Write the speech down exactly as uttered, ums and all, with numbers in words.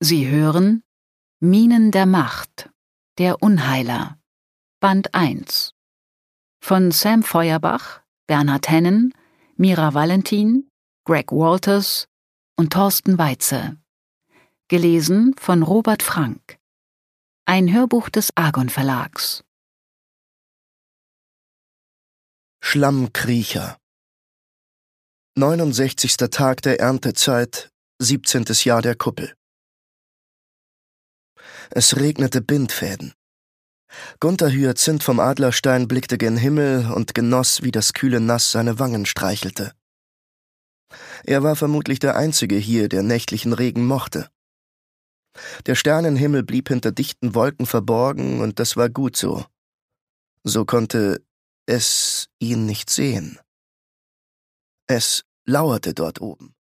Sie hören Minen der Macht, der Unheiler, Band eins von Sam Feuerbach, Bernhard Hennen, Mira Valentin, Greg Walters und Thorsten Weitze. Gelesen von Robert Frank. Ein Hörbuch des Argon Verlags. Schlammkriecher. neunundsechzigster Tag der Erntezeit, siebzehntes Jahr der Kuppel. Es regnete Bindfäden. Gunther Hyazinth vom Adlerstein blickte gen Himmel und genoss, wie das kühle Nass seine Wangen streichelte. Er war vermutlich der Einzige hier, der nächtlichen Regen mochte. Der Sternenhimmel blieb hinter dichten Wolken verborgen, und das war gut so. So konnte es ihn nicht sehen. Es lauerte dort oben,